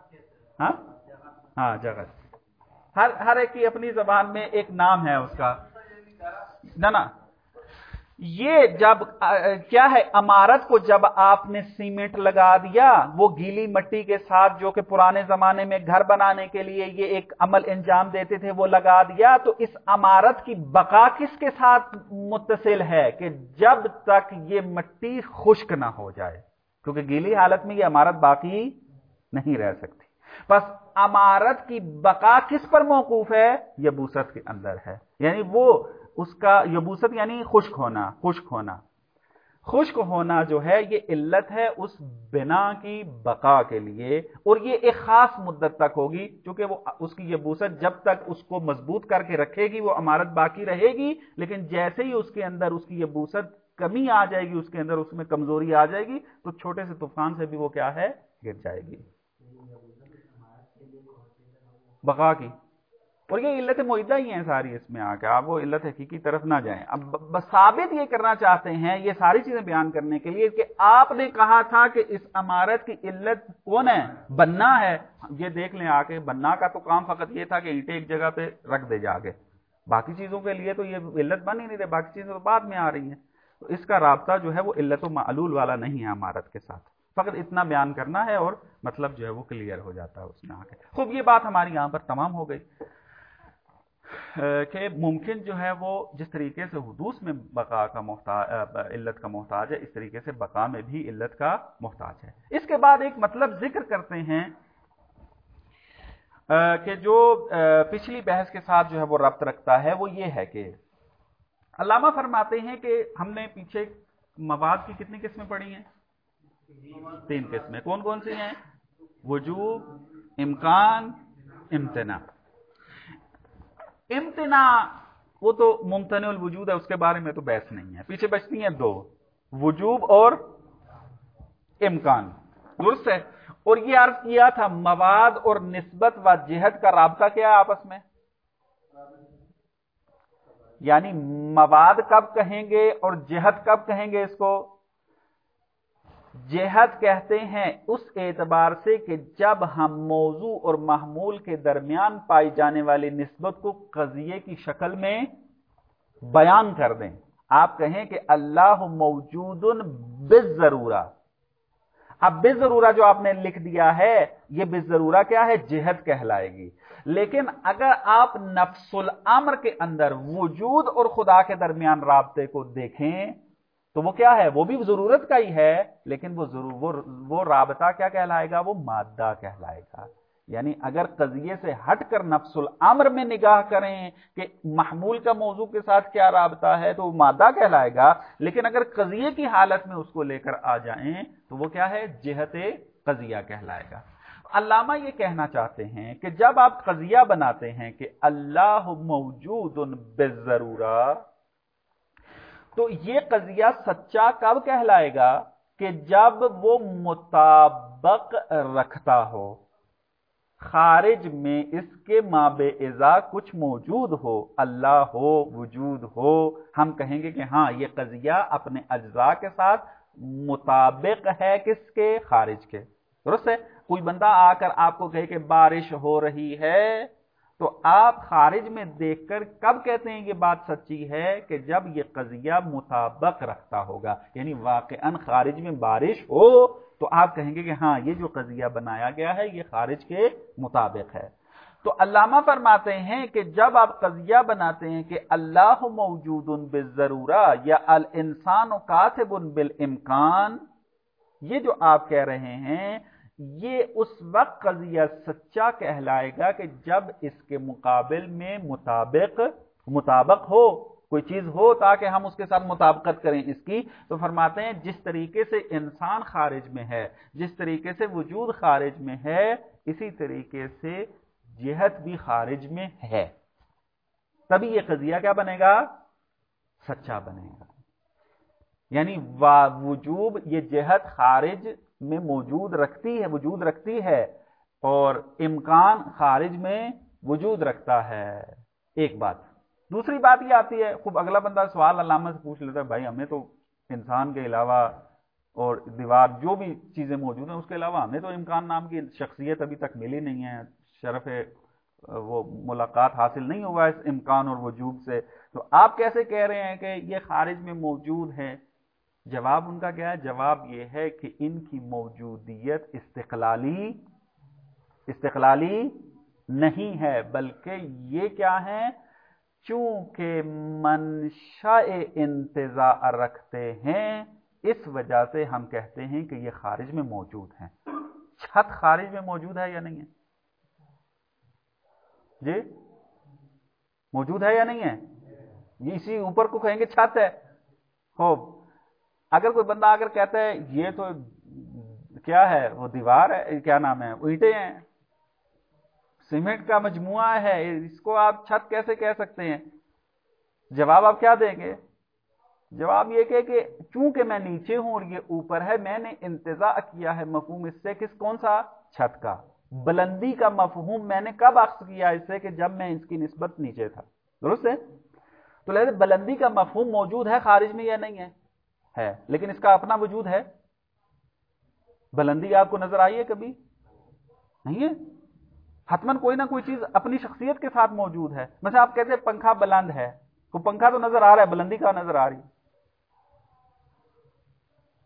ہاں، جگہ۔ ہر ایک کی اپنی زبان میں ایک نام ہے اس کا۔ نہ یہ جب کیا ہے، عمارت کو جب آپ نے سیمنٹ لگا دیا، وہ گیلی مٹی کے ساتھ، جو کہ پرانے زمانے میں گھر بنانے کے لیے یہ ایک عمل انجام دیتے تھے، وہ لگا دیا، تو اس عمارت کی بقا کس کے ساتھ متصل ہے؟ کہ جب تک یہ مٹی خشک نہ ہو جائے، کیونکہ گیلی حالت میں یہ عمارت باقی نہیں رہ سکتی۔ بس عمارت کی بقا کس پر موقوف ہے؟ یبوست کے اندر ہے، یعنی وہ اس کا یبوست یعنی خشک ہونا جو ہے، یہ علت ہے اس بنا کی بقا کے لیے، اور یہ ایک خاص مدت تک ہوگی، کیونکہ وہ اس کی یبوست جب تک اس کو مضبوط کر کے رکھے گی وہ عمارت باقی رہے گی، لیکن جیسے ہی اس کے اندر اس کی یبوست کمی آ جائے گی، اس کے اندر اس میں کمزوری آ جائے گی، تو چھوٹے سے طوفان سے بھی وہ کیا ہے؟ گر جائے گی، بقا کی۔ اور یہ علت معدہ ہی ہیں ساری اس میں آ کے، آپ وہ علت حقیقی طرف نہ جائیں۔ اب ثابت یہ کرنا چاہتے ہیں یہ ساری چیزیں بیان کرنے کے لیے کہ آپ نے کہا تھا کہ اس عمارت کی علت کون ہے؟ بننا ہے۔ یہ دیکھ لیں آ کے، بننا کا تو کام فقط یہ تھا کہ اینٹیں ایک جگہ پہ رکھ دے جا کے، باقی چیزوں کے لیے تو یہ علت بن ہی نہیں رہے، باقی چیزیں تو بعد میں آ رہی ہیں۔ تو اس کا رابطہ جو ہے وہ علت و معلول والا نہیں ہے عمارت کے ساتھ، فقط اتنا بیان کرنا ہے اور مطلب جو ہے وہ کلیئر ہو جاتا ہے اس میں آ کے۔ خوب، یہ بات ہماری یہاں پر تمام ہو گئی کہ ممکن جو ہے وہ جس طریقے سے حدوث میں بقا کا محتاج، علت کا محتاج ہے، اس طریقے سے بقا میں بھی علت کا محتاج ہے۔ اس کے بعد ایک مطلب ذکر کرتے ہیں کہ جو پچھلی بحث کے ساتھ جو ہے وہ ربط رکھتا ہے، وہ یہ ہے کہ علامہ فرماتے ہیں کہ ہم نے پیچھے مواد کی کتنی قسمیں پڑھی ہیں؟ 3 قسمیں۔ کون کون سی ہیں؟ وجوب، امکان، امتناع۔ امتناع وہ تو ممتنع الوجود ہے، اس کے بارے میں تو بحث نہیں ہے، پیچھے بچتی ہیں 2، وجوب اور امکان، درست ہے؟ اور یہ عرض کیا تھا مواد اور نسبت و جہت کا رابطہ کیا ہے آپس میں؟ یعنی مواد کب کہیں گے اور جہت کب کہیں گے؟ اس کو جہت کہتے ہیں اس اعتبار سے کہ جب ہم موضوع اور محمول کے درمیان پائی جانے والی نسبت کو قضیے کی شکل میں بیان کر دیں۔ آپ کہیں کہ اللہ موجود بالضرورہ، اب بالضرورہ جو آپ نے لکھ دیا ہے، یہ بالضرورہ کیا ہے؟ جہت کہلائے گی۔ لیکن اگر آپ نفس الامر کے اندر وجود اور خدا کے درمیان رابطے کو دیکھیں تو وہ کیا ہے؟ وہ بھی ضرورت کا ہی ہے، لیکن وہ رابطہ کیا کہلائے گا؟ وہ مادہ کہلائے گا۔ یعنی اگر قضیے سے ہٹ کر نفس الامر میں نگاہ کریں کہ محمول کا موضوع کے ساتھ کیا رابطہ ہے تو وہ مادہ کہلائے گا، لیکن اگر قضیے کی حالت میں اس کو لے کر آ جائیں تو وہ کیا ہے؟ جہت قضیہ کہلائے گا۔ علامہ یہ کہنا چاہتے ہیں کہ جب آپ قضیہ بناتے ہیں کہ اللہ موجود بالضرورہ، تو یہ قضیہ سچا کب کہلائے گا؟ کہ جب وہ مطابق رکھتا ہو، خارج میں اس کے مابع ازا کچھ موجود ہو، اللہ ہو، وجود ہو، ہم کہیں گے کہ ہاں یہ قضیہ اپنے اجزاء کے ساتھ مطابق ہے، کس کے؟ خارج کے، درست ہے؟ کوئی بندہ آ کر آپ کو کہے کہ بارش ہو رہی ہے، تو آپ خارج میں دیکھ کر کب کہتے ہیں یہ بات سچی ہے؟ کہ جب یہ قضیہ مطابق رکھتا ہوگا، یعنی واقعاً خارج میں بارش ہو تو آپ کہیں گے کہ ہاں یہ جو قضیہ بنایا گیا ہے یہ خارج کے مطابق ہے۔ تو علامہ فرماتے ہیں کہ جب آپ قضیہ بناتے ہیں کہ اللہ موجود بالضرورہ یا الانسان کاتب بالامکان، یہ جو آپ کہہ رہے ہیں یہ اس وقت قضیہ سچا کہلائے گا کہ جب اس کے مقابل میں مطابق ہو، کوئی چیز ہو تاکہ ہم اس کے ساتھ مطابقت کریں اس کی۔ تو فرماتے ہیں جس طریقے سے انسان خارج میں ہے، جس طریقے سے وجود خارج میں ہے، اسی طریقے سے جہت بھی خارج میں ہے، تبھی یہ قضیہ کیا بنے گا؟ سچا بنے گا۔ یعنی وجوب، یہ جہت خارج میں وجود رکھتی ہے اور امکان خارج میں وجود رکھتا ہے، ایک بات۔ دوسری بات یہ آتی ہے، خوب اگلا بندہ سوال علامہ سے پوچھ لیتا ہے، بھائی ہمیں تو انسان کے علاوہ اور دیوار جو بھی چیزیں موجود ہیں اس کے علاوہ ہمیں تو امکان نام کی شخصیت ابھی تک ملی نہیں ہے، شرف وہ ملاقات حاصل نہیں ہوا اس امکان اور وجوب سے، تو آپ کیسے کہہ رہے ہیں کہ یہ خارج میں موجود ہے؟ جواب ان کا کیا ہے؟ جواب یہ ہے کہ ان کی موجودیت استقلالی نہیں ہے، بلکہ یہ کیا ہے؟ چونکہ منشاء انتزاع رکھتے ہیں، اس وجہ سے ہم کہتے ہیں کہ یہ خارج میں موجود ہیں۔ چھت خارج میں موجود ہے یا نہیں ہے؟ جی موجود ہے یا نہیں ہے؟ اسی اوپر کو کہیں گے چھت ہے۔ خوب، اگر کوئی بندہ اگر کہتا ہے یہ تو کیا ہے؟ وہ دیوار ہے، کیا نام ہے؟ وہ اینٹیں ہیں، سیمنٹ کا مجموعہ ہے، اس کو آپ چھت کیسے کہہ سکتے ہیں؟ جواب آپ کیا دیں گے؟ جواب یہ کہ چونکہ میں نیچے ہوں اور یہ اوپر ہے، میں نے انتزاع کیا ہے مفہوم اس سے، کون سا؟ چھت کا۔ بلندی کا مفہوم میں نے کب اخذ کیا اس سے؟ کہ جب میں اس کی نسبت نیچے تھا، درست ہے؟ تو لہذا بلندی کا مفہوم موجود ہے خارج میں یا نہیں ہے؟ لیکن اس کا اپنا وجود ہے۔ بلندی آپ کو نظر آئی ہے کبھی؟ نہیں ہے، حتماً کوئی نہ کوئی چیز اپنی شخصیت کے ساتھ موجود ہے۔ مثلا آپ کہتے ہیں پنکھا بلند ہے، تو پنکھا تو نظر آ رہا ہے، بلندی کا نظر آ رہی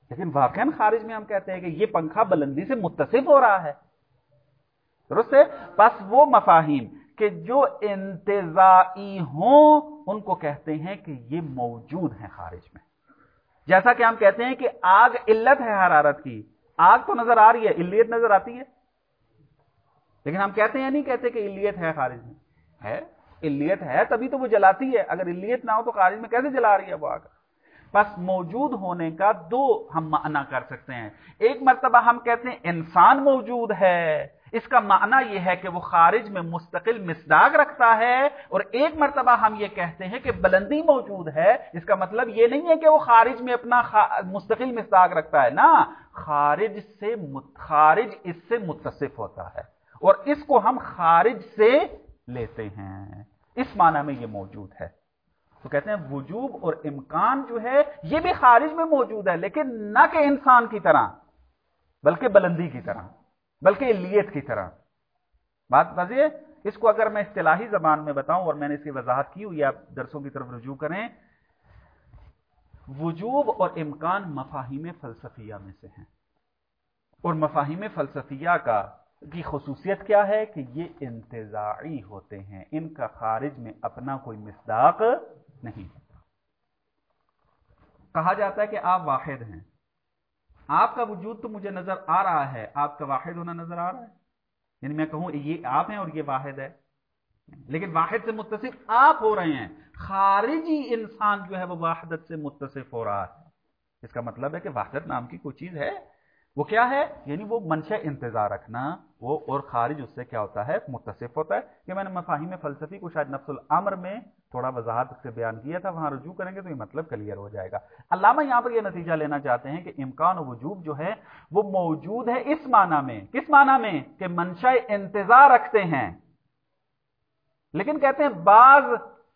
لیکن واقعاً خارج میں ہم کہتے ہیں کہ یہ پنکھا بلندی سے متصف ہو رہا ہے، درست ہے؟ پس وہ مفاہیم کہ جو انتزاعی ہوں ان کو کہتے ہیں کہ یہ موجود ہیں خارج میں. جیسا کہ ہم کہتے ہیں کہ آگ علت ہے حرارت کی، آگ تو نظر آ رہی ہے، علیت نظر آتی ہے، لیکن ہم کہتے ہیں نہیں کہتے کہ علیت ہے خارج میں. ہے، علیت ہے تبھی تو وہ جلاتی ہے، اگر علیت نہ ہو تو خارج میں کیسے جلا رہی ہے وہ آگ؟ بس موجود ہونے کا دو ہم معنی کر سکتے ہیں. ایک مرتبہ ہم کہتے ہیں انسان موجود ہے، اس کا معنی یہ ہے کہ وہ خارج میں مستقل مصداق رکھتا ہے، اور ایک مرتبہ ہم یہ کہتے ہیں کہ بلندی موجود ہے، اس کا مطلب یہ نہیں ہے کہ وہ خارج میں اپنا مستقل مصداق رکھتا ہے، نا، خارج اس سے متصف ہوتا ہے، اور اس کو ہم خارج سے لیتے ہیں، اس معنی میں یہ موجود ہے. تو کہتے ہیں وجوب اور امکان جو ہے یہ بھی خارج میں موجود ہے، لیکن نہ کہ انسان کی طرح، بلکہ بلندی کی طرح، بلکہ علیت کی طرح. بات واضح ہے؟ اس کو اگر میں اصطلاحی زبان میں بتاؤں، اور میں نے اس کی وضاحت کی ہوئی، آپ درسوں کی طرف رجوع کریں، وجوب اور امکان مفاہیم فلسفیہ میں سے ہیں، اور مفاہیم فلسفیہ کی خصوصیت کیا ہے کہ یہ انتزاعی ہوتے ہیں، ان کا خارج میں اپنا کوئی مصداق نہیں. کہا جاتا ہے کہ آپ واحد ہیں، آپ کا وجود تو مجھے نظر آ رہا ہے، آپ کا واحد ہونا نظر آ رہا ہے، یعنی میں کہوں یہ آپ ہیں اور یہ واحد ہے، لیکن واحد سے متصف آپ ہو رہے ہیں، خارجی انسان جو ہے وہ واحدت سے متصف ہو رہا ہے. اس کا مطلب ہے کہ وحدت نام کی کوئی چیز ہے، وہ کیا ہے؟ یعنی وہ منشأ انتظار رکھنا، وہ اور خارج اس سے کیا ہوتا ہے؟ متصف ہوتا ہے. کہ میں نے مفاہیم فلسفی کو شاید نفس الامر میں تھوڑا وضاحت سے بیان کیا تھا، وہاں رجوع کریں گے تو یہ مطلب کلیئر ہو جائے گا. علامہ یہاں پر یہ نتیجہ لینا چاہتے ہیں کہ امکان و وجوب جو ہے وہ موجود ہے اس معنی میں. کس معنی میں؟ کہ منشأ انتظار رکھتے ہیں. لیکن کہتے ہیں بعض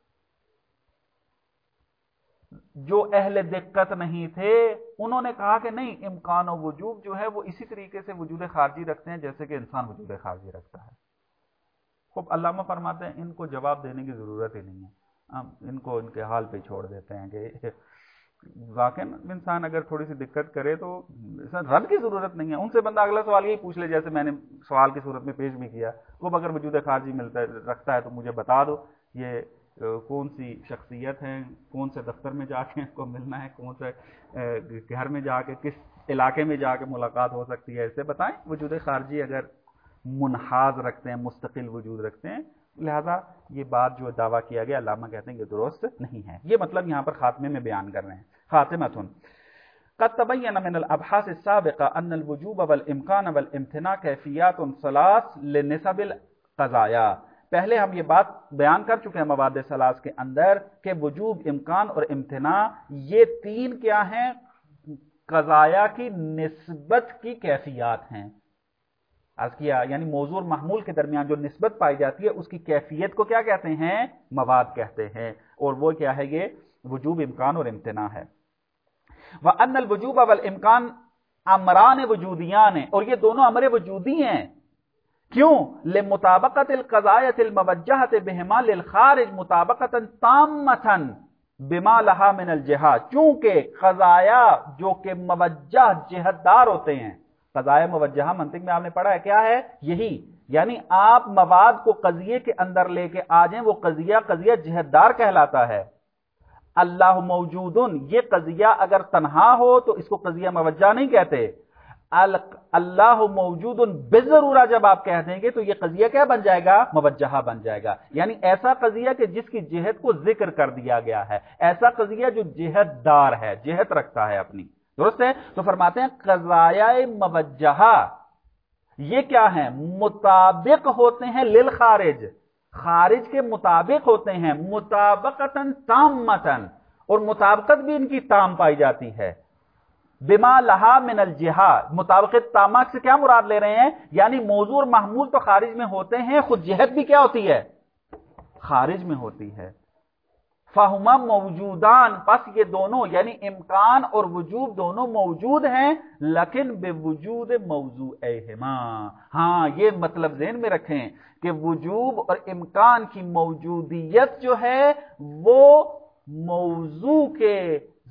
جو اہل دقت نہیں تھے انہوں نے کہا کہ نہیں، امکان و وجوب جو ہے وہ اسی طریقے سے وجود خارجی رکھتے ہیں جیسے کہ انسان وجود خارجی رکھتا ہے. خوب علامہ فرماتے ہیں ان کو جواب دینے کی ضرورت ہی نہیں ہے، ہم ان کو ان کے حال پہ چھوڑ دیتے ہیں کہ واقعا انسان اگر تھوڑی سی دقت کرے تو رد کی ضرورت نہیں ہے. ان سے بندہ اگلا سوال یہی پوچھ لے جیسے میں نے سوال کی صورت میں پیش بھی کیا، وہ اگر وجود خارجی رکھتا ہے تو مجھے بتا دو یہ کون سی شخصیت ہے، کون سے دفتر میں جا کے کو ملنا ہے، کون سے گھر میں جا کے، کس علاقے میں جا کے ملاقات ہو سکتی ہے، اسے بتائیں. وجود خارجی اگر منحاز رکھتے ہیں، مستقل وجود رکھتے ہیں، لہذا یہ بات جو دعویٰ کیا گیا علامہ کہتے ہیں کہ درست نہیں ہے. یہ مطلب یہاں پر خاتمے میں بیان کر رہے ہیں. خاتمتن قد تبین من الابحاث السابقہ ان الوجوب والامکان والامتناع کیفیات ثلاث لنسب القضایا. پہلے ہم یہ بات بیان کر چکے ہیں مواد ثلاث کے اندر کہ وجوب، امکان اور امتناع یہ تین کیا ہیں؟ قضایا کی نسبت کی کیفیات ہیں. عرض کیا یعنی موضوع اور محمول کے درمیان جو نسبت پائی جاتی ہے اس کی کیفیت کو کیا کہتے ہیں؟ مواد کہتے ہیں. اور وہ کیا ہے؟ یہ وجوب، امکان اور امتناع ہے. وَأَنَّ الْوُجُوبَ وَالْإِمْكَانَ امران وجودیان ہیں، اور یہ دونوں امر وجودی ہیں. کیوں؟ لمطابقت القضایۃ الموجہۃ بہما للخارج مطابقتا تامۃ بما لہا من الجہات. چونکہ قضایا جو کہ موجہ جہت دار ہوتے ہیں، قضایا موجہہ منطق میں آپ نے پڑھا ہے کیا ہے؟ یہی، یعنی آپ مواد کو قضیے کے اندر لے کے آ جائیں، وہ قضیہ جہت دار کہلاتا ہے. اللہ موجودن، یہ قضیہ اگر تنہا ہو تو اس کو قضیہ موجہ نہیں کہتے. اللہ موجود بضرورہ جب آپ کہہ دیں گے تو یہ قضیہ کیا بن جائے گا؟ موجہہ بن جائے گا. یعنی ایسا قضیہ کہ جس کی جہت کو ذکر کر دیا گیا ہے، ایسا قضیہ جو جہت دار ہے، جہت رکھتا ہے اپنی. درست ہے؟ تو فرماتے ہیں قضایا موجہہ یہ کیا ہیں؟ مطابق ہوتے ہیں للخارج، خارج کے مطابق ہوتے ہیں، مطابقتاً تامتاً، اور مطابقت بھی ان کی تام پائی جاتی ہے. بما لہا من الجہات، مطابقت تامہ سے کیا مراد لے رہے ہیں؟ یعنی موضوع اور محمول تو خارج میں ہوتے ہیں، خود جہت بھی کیا ہوتی ہے؟ خارج میں ہوتی ہے. فہما موجودان، پس یہ دونوں یعنی امکان اور وجوب دونوں موجود ہیں، لیکن بوجود موضوعہما. ہاں یہ مطلب ذہن میں رکھیں کہ وجوب اور امکان کی موجودیت جو ہے وہ موضوع کے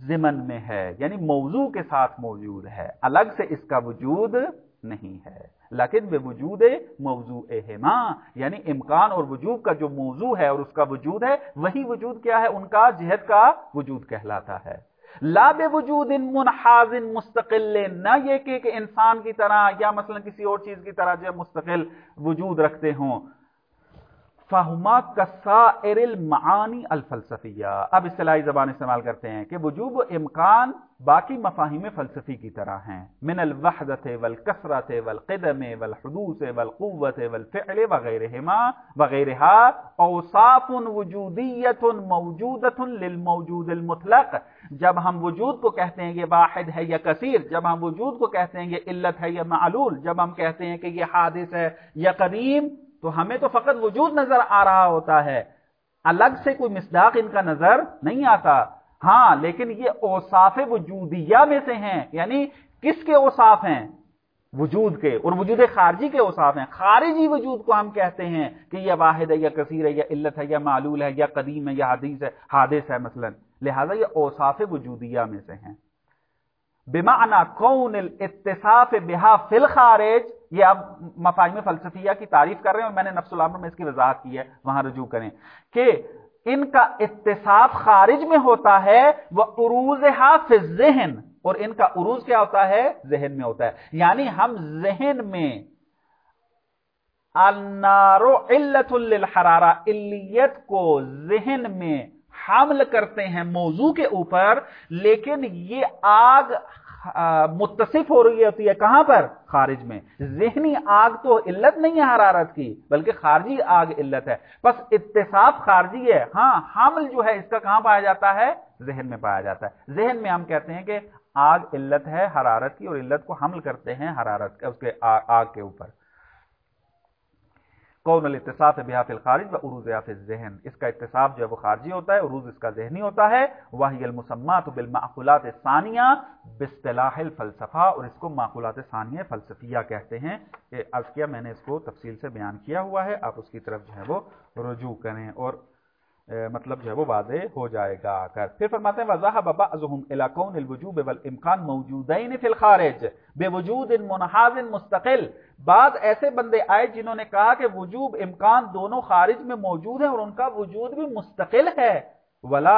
ضمن میں ہے، یعنی موضوع کے ساتھ موجود ہے، الگ سے اس کا وجود نہیں ہے، لیکن بے وجود موضوعہما، یعنی امکان اور وجود کا جو موضوع ہے اور اس کا وجود ہے، وہی وجود کیا ہے؟ ان کا جہت کا وجود کہلاتا ہے۔ لا بے وجود منحاز مستقل، نہ یہ کہ انسان کی طرح یا مثلا کسی اور چیز کی طرح جو مستقل وجود رکھتے ہوں۔ فہما کسائر المعانی الفلسفیہ، اب اصطلاحی زبان استعمال کرتے ہیں کہ وجوب و امکان باقی مفاہیم فلسفی کی طرح ہیں، من الوحدت والکثرت والقدم والحدوث والقوت والفعل وغیرہا اوصاف وجودیت موجودت للموجود المطلق۔ جب ہم وجود کو کہتے ہیں یہ واحد ہے یا کثیر، جب ہم وجود کو کہتے ہیں یہ علت ہے یا معلول، جب ہم کہتے ہیں کہ یہ حادث ہے یا قدیم، تو ہمیں تو فقط وجود نظر آ رہا ہوتا ہے، الگ سے کوئی مصداق ان کا نظر نہیں آتا۔ ہاں لیکن یہ اوصاف وجودیہ میں سے ہیں، یعنی کس کے اوصاف ہیں؟ وجود کے، اور وجود خارجی کے اوصاف ہیں۔ خارجی وجود کو ہم کہتے ہیں کہ یہ واحد ہے یا کثیر ہے یا علت ہے یا معلول ہے یا قدیم ہے یا حادث ہے مثلا، لہذا یہ اوصاف وجودیہ میں سے ہیں۔ بمعنی کون الاتصاف بہا فی الخارج، یہ اب مفاہیم فلسفیہ کی تعریف کر رہے ہیں اور میں نے نفس الامر میں اس کی وضاحت کی ہے، وہاں رجوع کریں کہ ان کا اتصاف خارج میں ہوتا ہے، وہ عروضہا فی الذہن، اور ان کا عروض کیا ہوتا ہے؟ ذہن میں ہوتا ہے۔ یعنی ہم ذہن میں النار علت للحرارہ، علیت کو ذہن میں حمل کرتے ہیں موضوع کے اوپر، لیکن یہ آگ متصف ہو رہی ہوتی ہے کہاں پر؟ خارج میں۔ ذہنی آگ تو علت نہیں ہے حرارت کی، بلکہ خارجی آگ علت ہے، بس اتصاف خارجی ہے۔ ہاں حمل جو ہے اس کا کہاں پایا جاتا ہے؟ ذہن میں پایا جاتا ہے۔ ذہن میں ہم کہتے ہیں کہ آگ علت ہے حرارت کی، اور علت کو حمل کرتے ہیں حرارت اس کے آگ کے اوپر۔ کون الاتصاف بہا فی الخارج و عروضہا فی الذہن، اس کا اتصاف جو ہے وہ خارجی ہوتا ہے، عروض اس کا ذہنی ہوتا ہے۔ وہی المسمات بالمعقولات الثانیہ باصطلاح الفلسفہ، اور اس کو معقولات ثانیہ فلسفیہ کہتے ہیں۔ عرض کیا میں نے اس کو تفصیل سے بیان کیا ہوا ہے، آپ اس کی طرف جو ہے وہ رجوع کریں اور مطلب جو ہے وہ واضح ہو جائے گا آ کر۔ پھر فرماتے ہیں وَذَهَبَ بَعْضُهُمْ إِلَى كَوْنِ الْوُجُوبِ وَالْإِمْكَانِ مَوْجُودَيْنِ فِي الْخَارِجِ بِوُجُودٍ مُنْحَازٍ مُسْتَقِلٍ، بعض ایسے بندے آئے جنہوں نے کہا کہ وجوب امکان دونوں خارج میں موجود ہیں اور ان کا وجود بھی مستقل ہے۔ وَلَا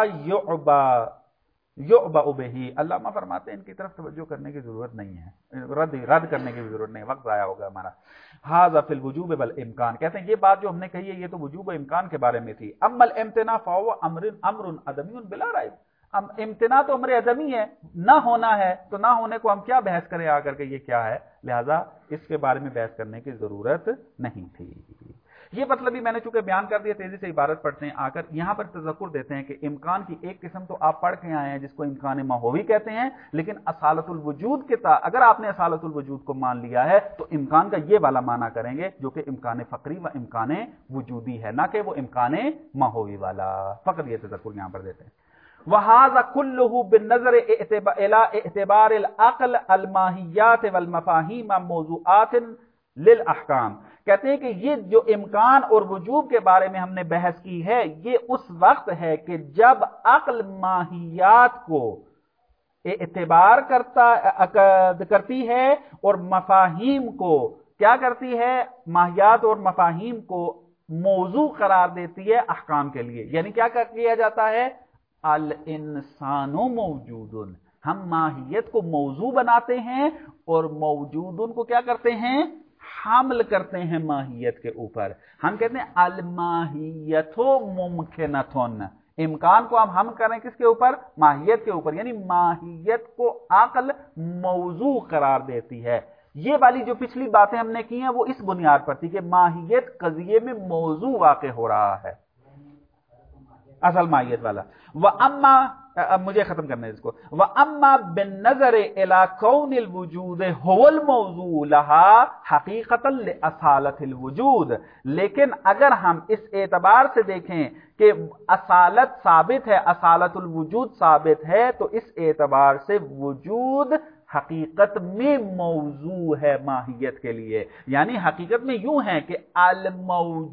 يُعْبَأُ بِهِ، علامہ فرماتے ہیں ان کی طرف توجہ کرنے کی ضرورت نہیں ہے، رد کرنے کی بھی ضرورت نہیں ہے، وقت ضائع ہوگا ہمارا۔ ھذا فی الوجوب والامکان، کہتے ہیں یہ بات جو ہم نے کہی ہے یہ تو وجوب و امکان کے بارے میں تھی۔ اما الامتناع فهو امر عدمی بلا ریب، امتناع تو امر عدمی ہے، نہ ہونا ہے، تو نہ ہونے کو ہم کیا بحث کریں آ کر کے یہ کیا ہے، لہذا اس کے بارے میں بحث کرنے کی ضرورت نہیں تھی۔ یہ مطلب بھی میں نے چونکہ بیان کر دیا، تیزی سے عبارت پڑھتے ہیں آ کر، یہاں پر تذکر دیتے ہیں کہ امکان کی ایک قسم تو آپ پڑھ کے آئے ہیں جس کو امکان ماہوی کہتے ہیں، لیکن اصالت الوجود کے اگر آپ نے اصالت الوجود کو مان لیا ہے تو امکان کا یہ والا معنی کریں گے جو کہ امکان فقری و امکان وجودی ہے، نہ کہ وہ امکان ماہوی والا، فقط یہ تذکر یہاں پر دیتے ہیں۔ وَهَذَا كُلُّهُ بِالنَّظَرِ إِلَى اعتبار العقل الماہیات والمفاہیم موضوعات للاحکام، کہتے ہیں کہ یہ جو امکان اور وجوب کے بارے میں ہم نے بحث کی ہے یہ اس وقت ہے کہ جب عقل ماہیات کو اعتبار کرتی ہے اور مفاہیم کو کیا کرتی ہے؟ ماہیات اور مفاہیم کو موضوع قرار دیتی ہے احکام کے لیے۔ یعنی کیا کیا جاتا ہے؟ الانسان موجود، ہم ماہیت کو موضوع بناتے ہیں اور موجودن کو کیا کرتے ہیں؟ حمل کرتے ہیں ماہیت کے اوپر۔ ہم کہتے ہیں الماہیت ممکنتن، امکان کو ہم کریں کس کے اوپر؟ ماہیت کے اوپر، یعنی ماہیت کو عقل موضوع قرار دیتی ہے۔ یہ والی جو پچھلی باتیں ہم نے کی ہیں وہ اس بنیاد پر تھی کہ ماہیت قضیے میں موضوع واقع ہو رہا ہے، اصل ماہیت والا۔ وَأَمَّا، مجھے ختم کرنا ہے اس کو، وَأَمَّا بِالنَّظَرِ إِلَى كَوْنِ الْوُجُودِ هُوَ الْمَوْضُوعُ لَهَا حَقِيقَةً لِأَصَالَةِ الْوُجُودِ، لیکن اگر ہم اس اعتبار سے دیکھیں کہ اصالت ثابت ہے، اصالت الوجود ثابت ہے، تو اس اعتبار سے وجود حقیقت میں موضوع ہے ماہیت کے لیے۔ یعنی حقیقت میں یوں ہے کہ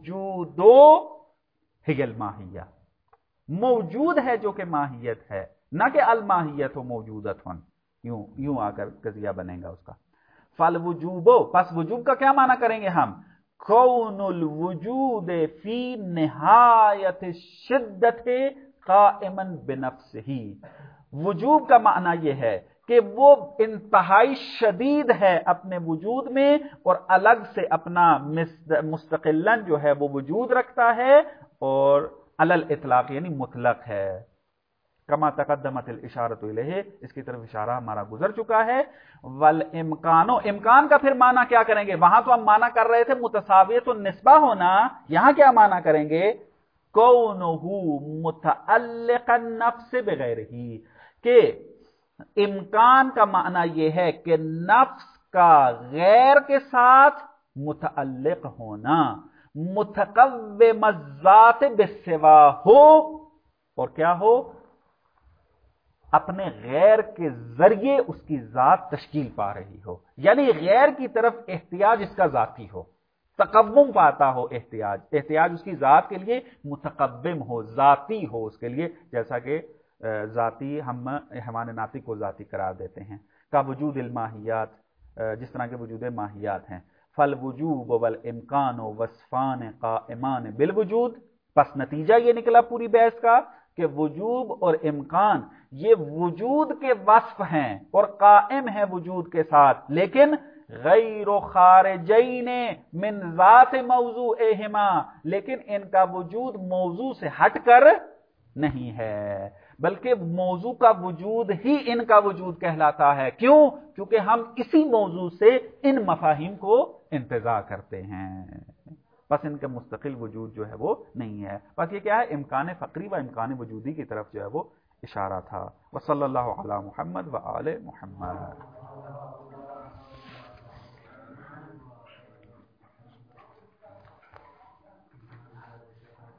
الموجود ہی الماہیہ، موجود ہے جو کہ ماہیت ہے، نہ کہ الماہیت موجودت ہن، یوں آ کر قضیہ بنے گا اس کا۔ فالوجوب، پس وجوب کا کیا معنی کریں گے ہم؟ کون الوجود فی نہایت شدت قائما بنفسہ، وجوب کا معنی یہ ہے کہ وہ انتہائی شدید ہے اپنے وجود میں اور الگ سے اپنا مستقلاً جو ہے وہ وجود رکھتا ہے، اور علی الاطلاق یعنی مطلق ہے۔ کما تقدمت الاشارۃ الیہ، اس کی طرف اشارہ ہمارا گزر چکا ہے۔ والامکان، امکان کا پھر معنی کیا کریں گے؟ وہاں تو ہم معنی کر رہے تھے متساویۃ النسبہ ہونا، یہاں کیا معنی کریں گے؟ کونہ متعلق النفس بغیرہ، کہ امکان کا معنی یہ ہے کہ نفس کا غیر کے ساتھ متعلق ہونا، متقوم الذات بالسوا ہو، اور کیا ہو؟ اپنے غیر کے ذریعے اس کی ذات تشکیل پا رہی ہو، یعنی غیر کی طرف احتیاج اس کا ذاتی ہو، تقوم پاتا ہو، احتیاج اس کی ذات کے لیے متقوم ہو، ذاتی ہو اس کے لیے، جیسا کہ ذاتی ہم حیوان ناطق کو ذاتی قرار دیتے ہیں، کا وجود الماہیات، جس طرح کے وجود ماہیات ہیں۔ فالوجوب والامکان وصفان قائمان بالوجود، پس نتیجہ یہ نکلا پوری بحث کا کہ وجوب اور امکان یہ وجود کے وصف ہیں اور قائم ہیں وجود کے ساتھ، لیکن غیر خارجین من ذات موضوعہما، لیکن ان کا وجود موضوع سے ہٹ کر نہیں ہے، بلکہ موضوع کا وجود ہی ان کا وجود کہلاتا ہے۔ کیوں؟ کیونکہ ہم اسی موضوع سے ان مفاہیم کو انتزاع کرتے ہیں، بس ان کا مستقل وجود جو ہے وہ نہیں ہے۔ بس یہ کیا ہے؟ امکان فقری و امکان وجودی کی طرف جو ہے وہ اشارہ تھا۔ وصلی اللہ علی محمد و آل محمد۔